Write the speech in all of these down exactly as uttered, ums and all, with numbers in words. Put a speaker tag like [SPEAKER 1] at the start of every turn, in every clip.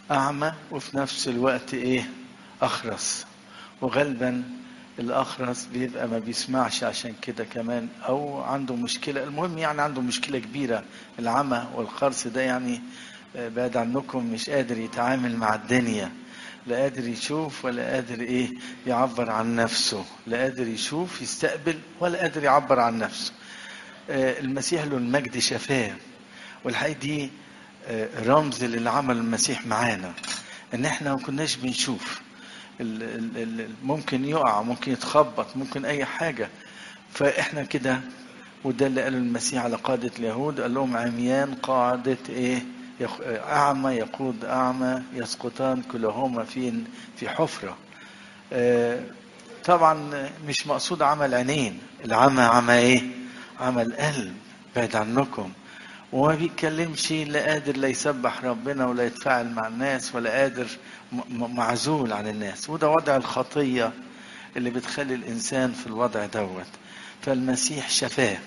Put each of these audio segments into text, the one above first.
[SPEAKER 1] أعمى وفي نفس الوقت إيه أخرس. وغالبا الأخرس بيبقى ما بيسمعش عشان كده كمان، أو عنده مشكلة. المهم يعني عنده مشكلة كبيرة. العمى والخرس ده يعني بعد عنكم مش قادر يتعامل مع الدنيا، لا قادر يشوف ولا قادر ايه يعبر عن نفسه، لا قادر يشوف يستقبل ولا قادر يعبر عن نفسه. آه المسيح له المجد شفاه، والحقيقة دي آه رمز للي عمل المسيح معانا، ان احنا ما كناش بنشوف. ال ال ال ممكن يقع، ممكن يتخبط، ممكن اي حاجة، فاحنا كده. وده اللي قاله المسيح على قادة اليهود، قال لهم عميان قاعدة ايه يخ... اعمى يقود اعمى يسقطان كلهما في في حفرة. آه طبعا مش مقصود عمى العينين، العمى عمى ايه؟ عمى القلب بعد عنكم. وما بيتكلمش، لا قادر لا يسبح ربنا ولا يتفاعل مع الناس، ولا قادر، معزول عن الناس. وده وضع الخطية اللي بتخلي الإنسان في الوضع دوت. فالمسيح شفاه،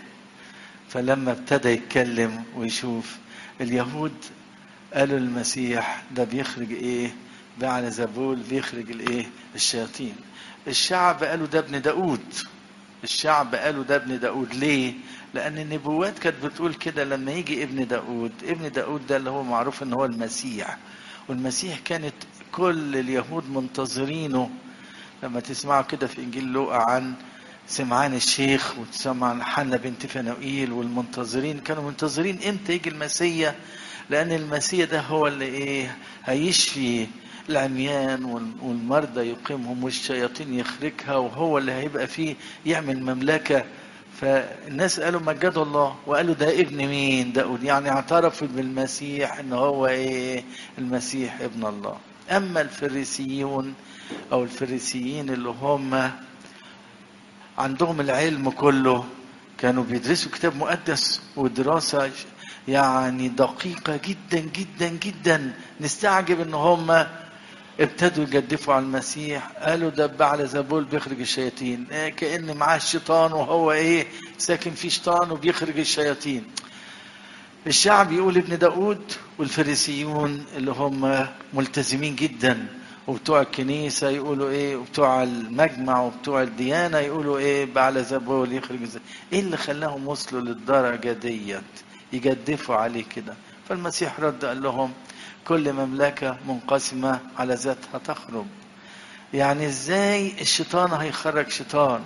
[SPEAKER 1] فلما ابتدى يتكلم ويشوف، اليهود قالوا المسيح ده بيخرج ايه؟ بعل زبول بيخرج الايه؟ الشياطين. الشعب قالوا ده ابن داود. الشعب قالوا ده ابن داود. ليه؟ لأن النبوات كانت بتقول كده، لما يجي ابن داود. ابن داود ده اللي هو معروف ان هو المسيح. والمسيح كانت كل اليهود منتظرينه. لما تسمعوا كده في إنجيل لوقا عن سمعان الشيخ، وتسمع عن حنا بنت فنوئيل، والمنتظرين كانوا منتظرين امتى يجي المسيح، لأن المسيح ده هو اللي ايه؟ هيشفي العميان والمرضى يقيمهم والشياطين يخرجها، وهو اللي هيبقى فيه يعمل مملكة. فالناس قالوا مجدوا الله، وقالوا ده ابن مين؟ داود. يعني اعترفوا بالمسيح ان هو ايه؟ المسيح ابن الله. اما الفريسيون او الفريسيين اللي هم عندهم العلم كله، كانوا بيدرسوا كتاب مقدس ودراسة يعني دقيقة جدا جدا جدا. نستعجب ان هم ابتدوا يجدفوا على المسيح. قالوا ده بعل زبول بيخرج الشياطين، إيه؟ كأن معاه الشيطان، وهو ايه؟ ساكن فيه شيطان وبيخرج الشياطين. الشعب يقول ابن داود، والفريسيون اللي هم ملتزمين جدا وبتوع الكنيسة يقولوا ايه، وبتوع المجمع وبتوع الديانة يقولوا ايه؟ بعل زبول يخرج زبول. ايه اللي خلاهم وصلوا للدرجة ديت يجدفوا عليه كده؟ فالمسيح رد قال لهم كل مملكة منقسمة على ذاتها تخرب. يعني ازاي الشيطان هيخرج شيطان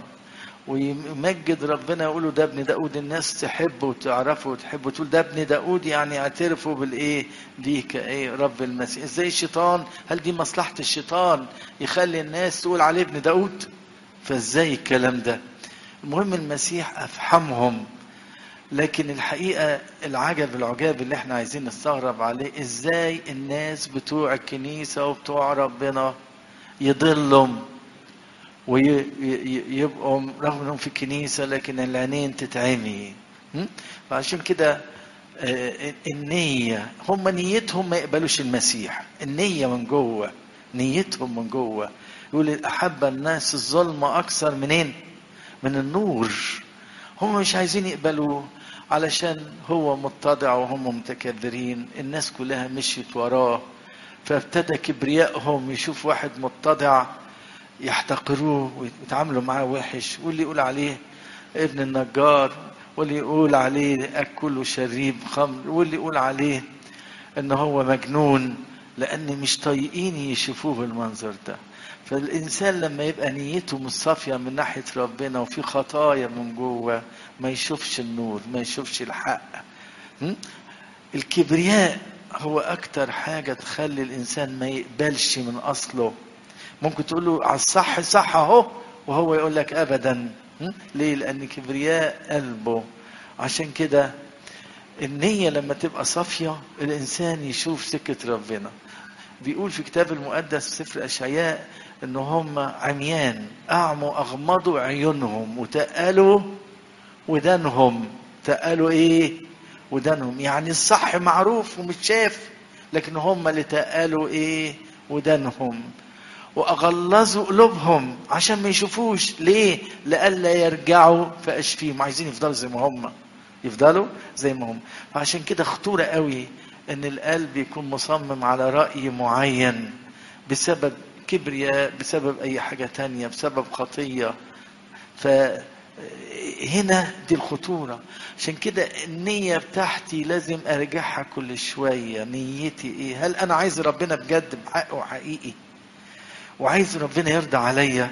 [SPEAKER 1] ويمجد ربنا يقولوا ده ابن داود؟ الناس تحبه وتعرفه وتحبه، تقول ده ابن داود، يعني اعترفوا بالايه؟ دي كايه رب المسيح. ازاي الشيطان؟ هل دي مصلحة الشيطان يخلي الناس تقول عليه ابن داود؟ فازاي الكلام ده؟ المهم المسيح افهمهم. لكن الحقيقة العجب العجاب اللي احنا عايزين نستغرب عليه، ازاي الناس بتوع الكنيسة وبتوع ربنا يضلهم ويبقوا رغم انهم في الكنيسة لكن العينين تتعمي. فعشان كده النية، هم نيتهم ما يقبلوش المسيح. النية من جوه، نيتهم من جوه. يقول أحب الناس الظلم أكثر منين؟ من النور. هم مش عايزين يقبلوه علشان هو متضع وهم متكبرين. الناس كلها مشيت وراه، فابتدى كبريائهم يشوف واحد متضع يحتقروه ويتعاملوا معاه وحش، واللي يقول عليه ابن النجار، واللي يقول عليه أكل وشريب خمر، واللي يقول عليه ان هو مجنون، لان مش طايقين يشوفوه بالمنظر ده. فالانسان لما يبقى نيته مش صافيه من ناحيه ربنا وفي خطايا من جوه، ما يشوفش النور، ما يشوفش الحق. الكبرياء هو اكتر حاجه تخلي الانسان ما يقبلش من اصله. ممكن تقول له على الصح صح اهو، وهو يقول لك ابدا. ليه؟ لان كبرياء قلبه. عشان كده النية لما تبقى صافية الإنسان يشوف سكة ربنا. بيقول في كتاب المقدس سفر أشعياء إن هم عميان أعموا أغمضوا عيونهم وتقلوا ودانهم. تقلوا إيه؟ ودانهم. يعني الصح معروف ومش شاف، لكن هم اللي تقلوا إيه؟ ودانهم. وأغلظوا قلوبهم عشان ما يشوفوش. ليه؟ لألا يرجعوا فأشفيهم. عايزين يفضلوا زي ما هم، يفضلوا زي ما هم. فعشان كده خطورة قوي ان القلب يكون مصمم على رأي معين بسبب كبرياء، بسبب اي حاجة تانية، بسبب خطية. فهنا دي الخطورة. عشان كده النية بتاعتي لازم ارجعها كل شوية. نيتي ايه؟ هل انا عايز ربنا بجد بحق وحقيقي وعايز ربنا يرضى عليا،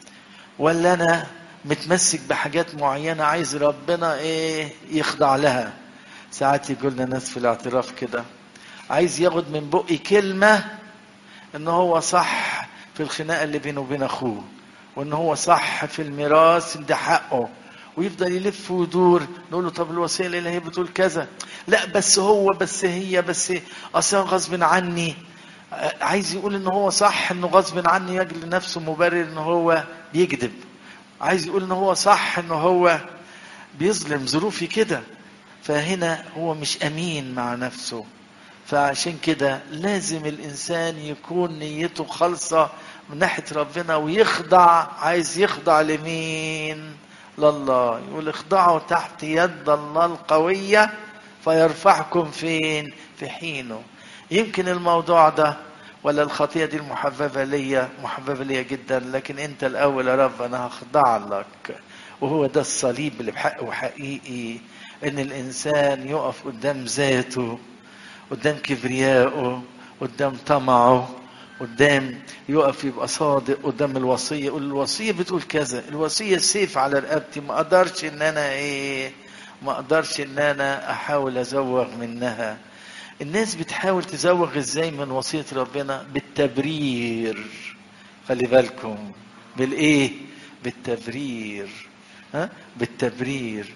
[SPEAKER 1] ولا انا متمسك بحاجات معينة عايز ربنا ايه يخضع لها؟ ساعات يقولنا ناس في الاعتراف كده عايز ياخد من بقي كلمة ان هو صح في الخناقة اللي بينه وبين اخوه، وان هو صح في الميراث ده حقه، ويفضل يلف ويدور. نقول له طب الوصية اللي هي بتقول كذا، لا بس هو بس هي بس اصلا غصب عني. عايز يقول ان هو صح، انه غصب عني يجل نفسه مبرر ان هو بيكذب. عايز يقول ان هو صح، ان هو بيظلم ظروفي كده. فهنا هو مش امين مع نفسه. فعشان كده لازم الانسان يكون نيته خالصة من ناحية ربنا ويخضع. عايز يخضع لمين؟ لله. يقول اخضعوا تحت يد الله القوية فيرفعكم فين؟ في حينه. يمكن الموضوع ده ولا الخطية دي المحببة ليا، محببة ليا جدا، لكن انت الاول يا رب انا هخضع لك. وهو ده الصليب اللي بحق وحقيقي، ان الانسان يقف قدام ذاته، قدام كبريائه، قدام طمعه، قدام يقف يبقى صادق قدام الوصية. يقول الوصية بتقول كذا، الوصية سيف على رقبتي، ما اقدرش ان انا ايه، ما اقدرش ان انا احاول ازوغ منها. الناس بتحاول تزوغ ازاي من وصية ربنا؟ بالتبرير. خلي بالكم بالايه؟ بالتبرير. ها؟ بالتبرير.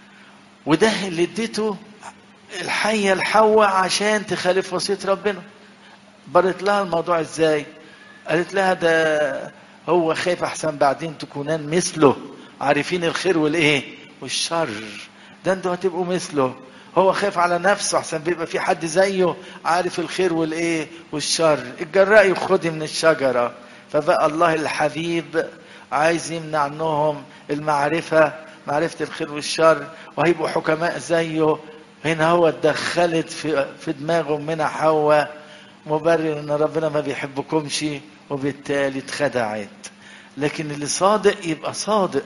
[SPEAKER 1] وده اللي اديته الحية الحواء عشان تخالف وصية ربنا. برت لها الموضوع ازاي؟ قالت لها ده هو خايف احسن بعدين تكونان مثله عارفين الخير والايه والشر. ده انتوا هتبقوا مثله. هو خايف على نفسه احسن بيبقى في حد زيه عارف الخير والايه والشر. الجراء خدي من الشجرة. فبقى الله الحبيب عايز يمنع عنهم المعرفة، معرفة الخير والشر، وهيبقوا حكماء زيه. هنا هو اتدخلت في في دماغهم منها حواء مبرر ان ربنا ما بيحبكمش، وبالتالي اتخدعت. لكن اللي صادق يبقى صادق.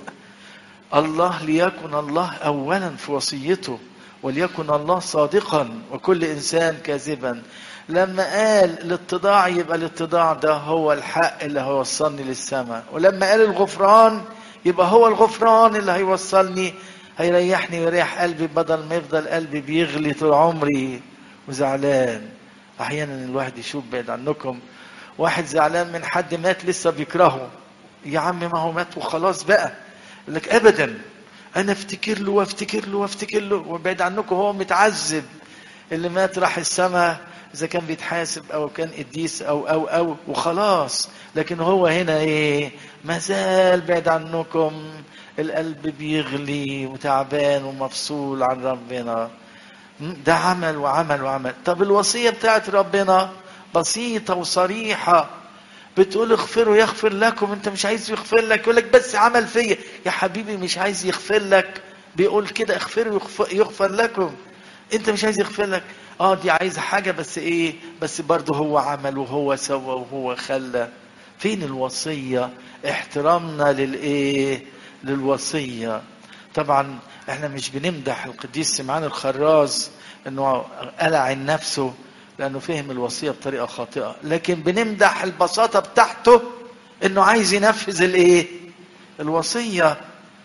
[SPEAKER 1] الله ليكن الله اولا في وصيته، وليكن الله صادقا وكل انسان كاذبا. لما قال الاتضاع يبقى الاتضاع ده هو الحق اللي هيوصلني للسماء، ولما قال الغفران يبقى هو الغفران اللي هيوصلني، هيريحني ويريح قلبي، بدل ما يفضل قلبي بيغلي طول عمري وزعلان. احيانا الواحد يشوف بعيد عنكم واحد زعلان من حد مات لسه بيكرهه. يا عم ما هو مات وخلاص بقى. يقول لك ابدا انا افتكر له وافتكر له وافتكر له، وبعيد عنكم هو متعذب. اللي مات راح السماء اذا كان بيتحاسب او كان قديس او او او وخلاص. لكن هو هنا ايه؟ ما زال بعيد عنكم، القلب بيغلي وتعبان ومفصول عن ربنا. ده عمل وعمل وعمل. طب الوصية بتاعت ربنا بسيطة وصريحة، بتقول اغفروا يغفر لكم. انت مش عايز يغفر لك، يقول لك بس عمل فيا. يا حبيبي مش عايز يغفر لك، بيقول كده اغفروا يغفر لكم. انت مش عايز يغفر لك. اه دي عايزة حاجة بس ايه، بس برضه هو عمل وهو سوى وهو خلى. فين الوصية؟ احترامنا للايه؟ للوصية. طبعا احنا مش بنمدح القديس سمعان الخراز انه قلع عن نفسه لانه فهم الوصية بطريقة خاطئة، لكن بنمدح البساطة بتاعته انه عايز ينفذ الايه؟ الوصية.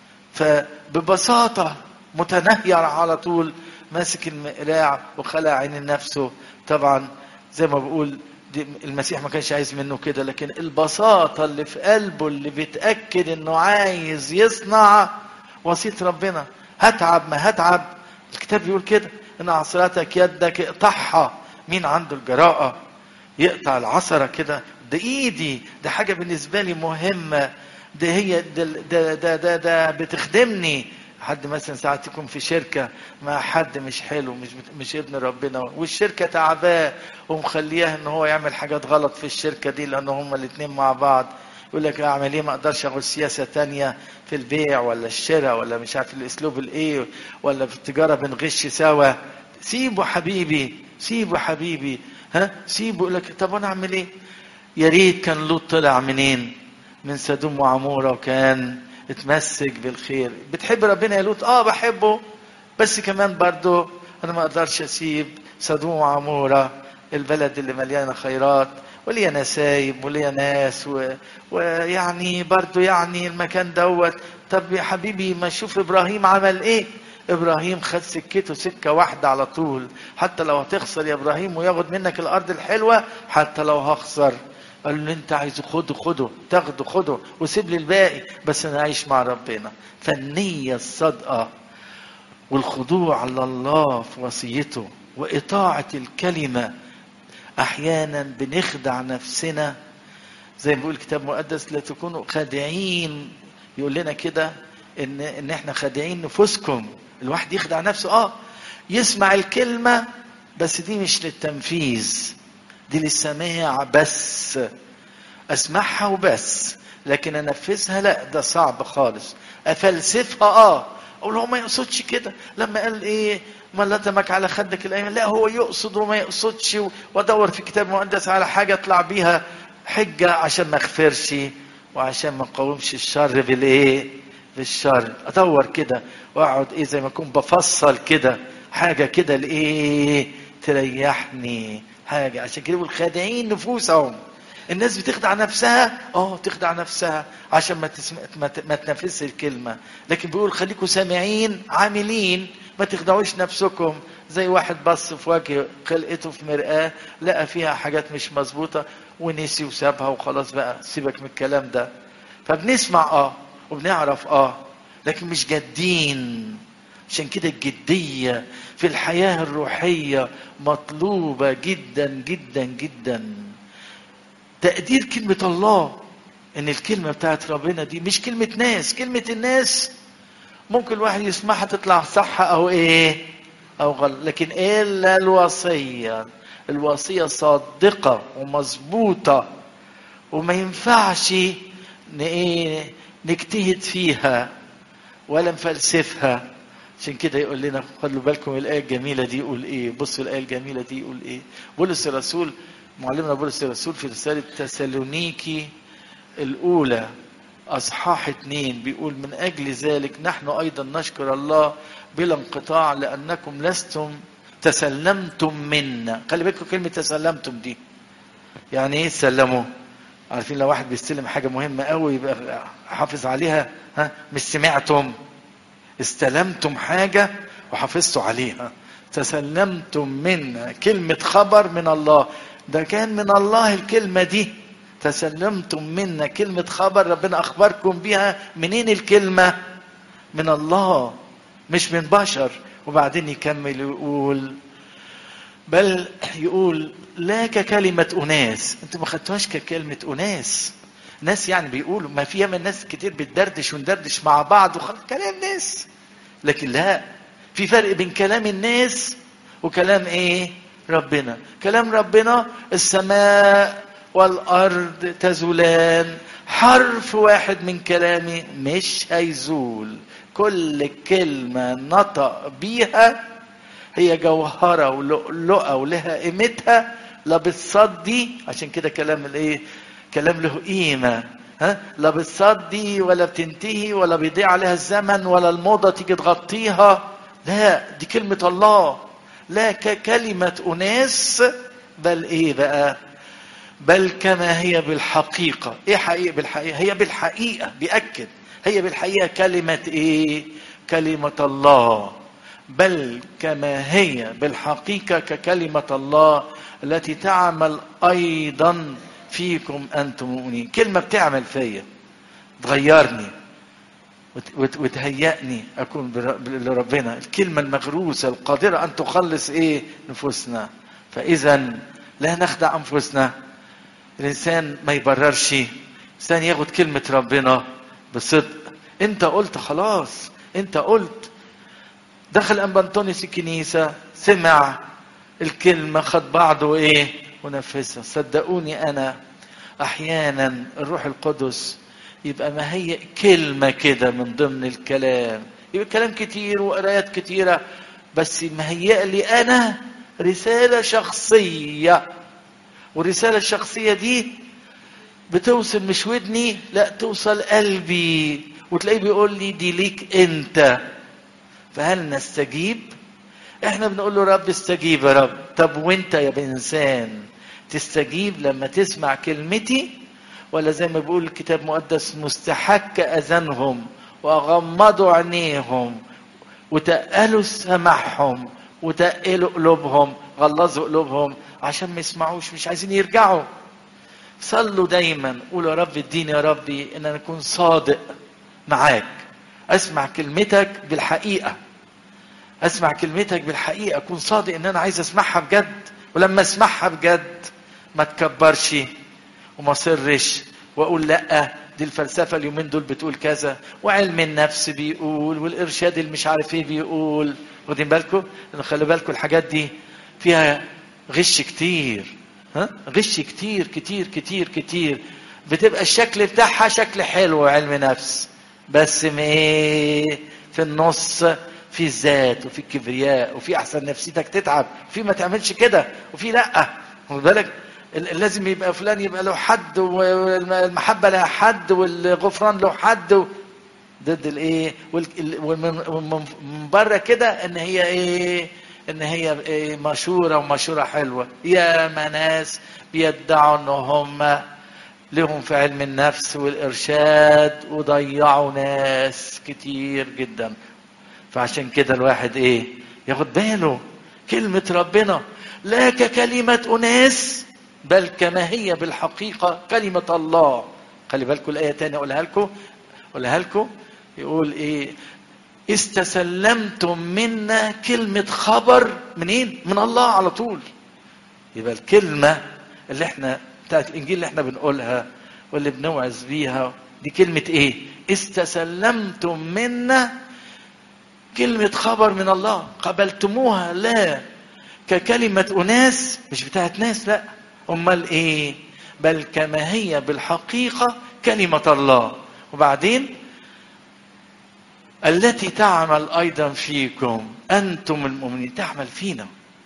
[SPEAKER 1] فببساطة متنهير على طول ماسك المقلاع وخلع عين نفسه. طبعا زي ما بقول المسيح ما كانش عايز منه كده، لكن البساطة اللي في قلبه اللي بيتأكد انه عايز يصنع وصية ربنا. هتعب ما هتعب، الكتاب بيقول كده ان عصرتك يدك اقطعها. مين عنده الجراءة يقطع العصرة كده؟ ده ايدي، ده حاجة بالنسبة لي مهمة، ده هي ده ده ده, ده, ده بتخدمني. حد مثلا ساعات يكون في شركة مع حد مش حلو، مش مش ابن ربنا، والشركة تعباه ومخلياه ان هو يعمل حاجات غلط في الشركة دي لان هما الاتنين مع بعض. يقول لك اعمل ايه؟ ما اقدرش اخد سياسة تانية في البيع ولا الشراء ولا مش عارف الاسلوب الايه، ولا في التجارة بنغش سوا. سيبه حبيبي، سيبه حبيبي، ها سيبه. يقول لك طب انا اعمل ايه؟ يا ريت كان لوط طلع منين؟ من سدوم وعمورة وكان اتمسك بالخير. بتحب ربنا يا لوط؟ اه بحبه، بس كمان برضو انا ما اقدرش اسيب سدوم وعمورة، البلد اللي مليانة خيرات وليا نسايب وليا ناس و... ويعني برضو يعني المكان دوت. طب يا حبيبي ما شوف ابراهيم عمل ايه؟ ابراهيم خد سكته سكة واحدة على طول. حتى لو هتخسر يا ابراهيم وياخد منك الارض الحلوة، حتى لو هخسر، قال له انت عايزه خده خده، تاخده خده وسيب لي الباقي، بس انا عايش مع ربنا. فالنية الصادقة والخضوع لله في وصيته وإطاعة الكلمة. أحيانا بنخدع نفسنا زي ما بيقول الكتاب المقدس لا تكونوا خادعين، يقول لنا كده إن إن إحنا خادعين نفوسكم. الواحد يخدع نفسه، آه يسمع الكلمة بس دي مش للتنفيذ، دي للسماع بس، أسمعها وبس، لكن أنفذها لا، ده صعب خالص. أفلسفها آه أقول هو ما يقصدش كده لما قال إيه ما لطمك على خدك الأيمن، لا هو يقصد وما يقصدش، وأدور في الكتاب المقدس على حاجة أطلع بيها حجة عشان ما أغفرش وعشان ما نقاومش الشر بالإيه؟ بالشر. أدور كده وأقعد إيه زي ما أكون بفصل كده حاجة كده لإيه؟ تريحني حاجة. عشان كده والخادعين نفوسهم. الناس بتخدع نفسها، اه تخدع نفسها عشان ما تسم... ما, ت... ما تنفذش الكلمه. لكن بيقول خليكم سامعين عاملين، ما تخدعوش نفسكم. زي واحد بص في وجه خلقته في مرآة لقى فيها حاجات مش مظبوطه ونسي وسابها وخلاص بقى، سيبك من الكلام ده. فبنسمع اه وبنعرف اه لكن مش جادين. عشان كده الجديه في الحياه الروحيه مطلوبه جدا جدا جدا. تقدير كلمة الله، ان الكلمة بتاعت ربنا دي مش كلمة ناس. كلمة الناس ممكن الواحد يسمعها تطلع صح او ايه او غلط، لكن الا الوصية، الوصية صادقة ومظبوطة وما ينفعش ايه نجتهد فيها ولا نفلسفها. عشان كده يقول لنا خلوا بالكم الآية الجميلة دي يقول ايه. بصوا الآية الجميلة دي يقول ايه. بولس الرسول معلمنا بولس الرسول في رسالة تسالونيكي الأولى أصحاح اتنين بيقول من أجل ذلك نحن أيضا نشكر الله بلا انقطاع لأنكم لستم تسلمتم منا. خلي بالكم كلمة تسلمتم دي يعني ايه؟ تسلموا. عارفين لو واحد بيستلم حاجة مهمة قوي يبقى حافظ عليها، ها مش سمعتم، استلمتم حاجة وحافظتوا عليها. تسلمتم منا كلمة خبر من الله، ده كان من الله الكلمة دي. تسلمتم منا كلمة خبر ربنا أخبركم بها. منين الكلمة؟ من الله مش من بشر. وبعدين يكمل يقول بل يقول لا ككلمة أناس. انتوا ما خدتوهاش ككلمة أناس. ناس يعني بيقولوا ما فيها من ناس كتير بتدردش وندردش مع بعض وخلاص كلام ناس، لكن لا، في فرق بين كلام الناس وكلام ايه؟ ربنا. كلام ربنا السماء والأرض تزولان، حرف واحد من كلامي مش هيزول. كل كلمة نطق بيها هي جوهرة ولؤلؤة ولها قيمتها، لا بتصدي. عشان كده كلام الايه؟ كلام له قيمة، ها لا بتصدي ولا بتنتهي ولا بيضيع عليها الزمن ولا الموضة تيجي تغطيها. لا دي كلمة الله. لا ككلمة أناس بل ايه بقى؟ بل كما هي بالحقيقة. ايه حقيقة بالحقيقة؟ هي بالحقيقة بيأكد هي بالحقيقة كلمة ايه؟ كلمة الله. بل كما هي بالحقيقة ككلمة الله التي تعمل أيضا فيكم أنتم مؤمنين. كلمة بتعمل فيا تغيرني وتهيئني أكون لربنا. الكلمة المغروسة القادرة أن تخلص إيه؟ نفوسنا. فإذا لا نخدع أنفسنا. الإنسان ما يبررش. الإنسان ياخد كلمة ربنا بصدق. أنت قلت خلاص، أنت قلت. دخل أنبا أنطونيوس الكنيسة، سمع الكلمة، خد بعضه إيه؟ ونفذها. صدقوني أنا أحيانا الروح القدس يبقى ما هي كلمة كده من ضمن الكلام، يبقى كلام كتير وقرايات كتيرة، بس ما هي لي أنا رسالة شخصية، والرسالة الشخصية دي بتوصل مش ودني، لا توصل قلبي، وتلاقيه بيقول لي دي ليك انت. فهل نستجيب؟ احنا بنقول له رب استجيب يا رب. طب وانت يا انسان تستجيب لما تسمع كلمتي، ولا زي ما بيقول الكتاب المقدس مستحك اذانهم واغمضوا عينيهم وتقلوا سمعهم وتقلوا قلوبهم، غلظوا قلوبهم عشان ما يسمعوش، مش عايزين يرجعوا. صلوا دايما، قولوا يا رب اديني يا ربي ان انا اكون صادق معاك، اسمع كلمتك بالحقيقة، اسمع كلمتك بالحقيقة، اكون صادق ان انا عايز اسمعها بجد. ولما اسمعها بجد ما تكبرش وما صرش واقول لا دي الفلسفة اليومين دول بتقول كذا، وعلم النفس بيقول، والارشاد اللي مش عارف ايه بيقول. واخدين بالكم؟ خلي بالكم الحاجات دي فيها غش كتير، ها غش كتير كتير كتير كتير. بتبقى الشكل بتاعها شكل حلو علم نفس، بس ايه في النص في الذات وفي الكبرياء وفي احسن نفسيتك تتعب، وفي ما تعملش كده، وفي لا. خد بالك لازم يبقى فلان يبقى له حد، والمحبه لها حد، والغفران له حد، ضد الايه ومن بره كده ان هي ايه ان هي إيه مشوره ومشوره حلوه. يا ناس بيدعوا ان هم لهم في علم النفس والارشاد وضيعوا ناس كتير جدا. فعشان كده الواحد ايه ياخد باله. كلمة ربنا لا ككلمة اناس بل كما هي بالحقيقة كلمة الله. خلي بالكم الآية تانية اقولها لكم اقولها لكم يقول ايه؟ استسلمتم منا كلمة خبر منين؟ من الله على طول. يبقى الكلمة اللي احنا بتاعت الانجيل اللي احنا بنقولها واللي بنوعظ بيها دي كلمة ايه؟ استسلمتم منا كلمة خبر من الله، قبلتموها لا ككلمة أناس، مش بتاعت ناس، لا أمال إيه؟ بل كما هي بالحقيقة كلمة الله. وبعدين التي تعمل أيضا فيكم أنتم المؤمنين، تعمل فينا.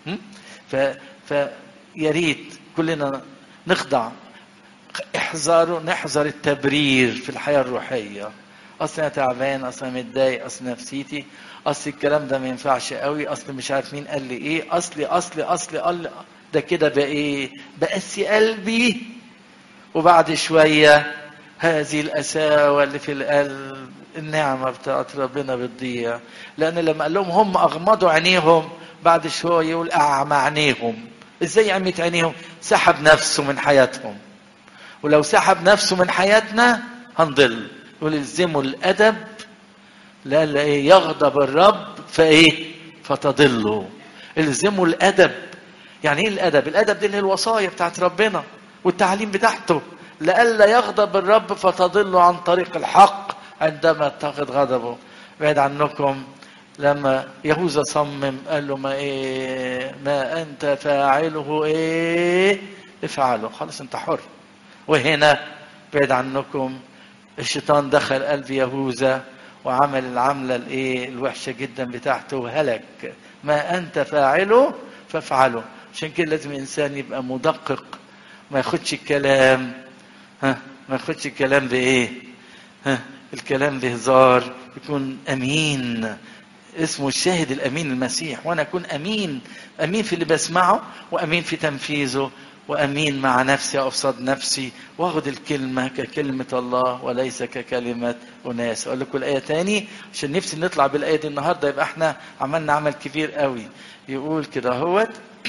[SPEAKER 1] فياريت كلنا نخضع، احذروا نحذر التبرير في الحياة الروحية. اصل انا تعبان، اصل انا متضايق، اصل نفسيتي، اصل الكلام ده ما ينفعش قوي، اصل مش عارف مين قال لي ايه، اصلي اصلي اصلي قال ده كده بقى ايه؟ بقسي قلبي. وبعد شويه هذه القساوه اللي في القلب النعمه بتاعت ربنا بتضيع. لان لما قال لهم هم اغمضوا عينيهم، بعد شويه يقول اعمى عينيهم. ازاي عميت عينيهم؟ سحب نفسه من حياتهم. ولو سحب نفسه من حياتنا هنضل. يقول الزموا الادب لا ايه يغضب الرب فايه فتضلوا. الزموا الادب. يعني ايه الادب؟ الادب دي اللي هي الوصايا بتاعت ربنا والتعليم بتاعته. لئلا يغضب الرب فتضلوا عن طريق الحق عندما اتخذ غضبه. بعد عنكم لما يهوذا صمم قال له ما ايه ما انت فاعله ايه افعله، خلاص انت حر. وهنا بعد عنكم الشيطان دخل قلب يهوذا وعمل العملة الايه الوحشة جدا بتاعته وهلك. ما انت فاعله فافعله. عشان كده لازم الانسان يبقى مدقق، ما ياخدش الكلام ها ما ياخدش الكلام بايه ها الكلام بهزار، يكون امين. اسمه الشاهد الامين المسيح. وانا اكون امين، امين في اللي بسمعه، وامين في تنفيذه، وامين مع نفسي افصد نفسي، واخد الكلمه ككلمه الله وليس ككلمه اناس. اقول لكم الايه تاني عشان نفسي نطلع بالايه دي النهارده، يبقى احنا عملنا عمل كبير قوي. يقول كده اهوت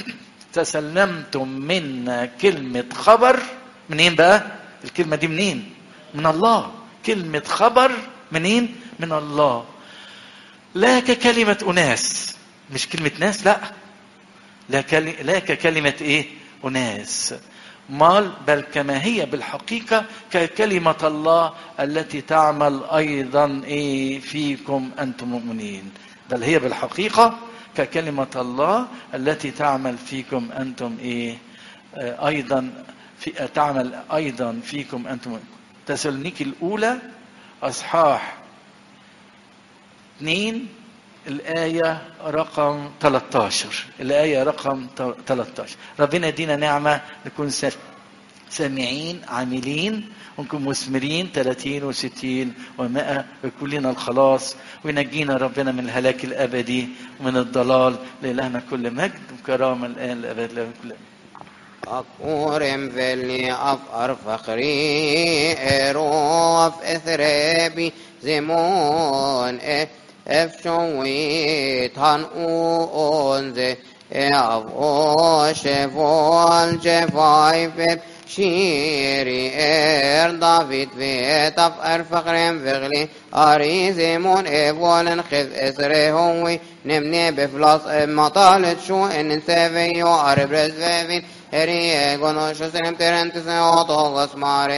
[SPEAKER 1] تسلمتم منا كلمه خبر. منين بقى الكلمه دي؟ منين؟ من الله. كلمه خبر منين؟ من الله. لا ككلمه اناس، مش كلمه ناس، لا لا, كل... لا ككلمه ايه أناس مال، بل كما هي بالحقيقة ككلمة الله التي تعمل أيضا إيه فيكم أنتم مؤمنين. بل هي بالحقيقة ككلمة الله التي تعمل فيكم أنتم إيه آه أيضا في تعمل أيضا فيكم أنتم. تسالونيكي الأولى أصحاح اثنين الآية رقم ثلاثة عشر. الآية رقم ثلاثة عشر. ربنا يدينا نعمة نكون سامعين عاملين ونكون مثمرين ثلاثين وستين ومائة ويكون لنا الخلاص وينجينا ربنا من الهلاك الأبدي ومن الضلال. لإلهنا كل مجد وكرامة الآن لأبد له كل
[SPEAKER 2] أقورم فيلي أفقر فخري إروف إثرابي زمون إفشويت هنقونزي أفوش فول جفايف شيري إر دافيد فيت أفقر فخرم فغلي أريزمون إفولن خذ إسري هوي نمني بفلاس مطالت شو إن سيفيو أربرز فيفين هري غنوش سلم ترنتس أوتو غسماري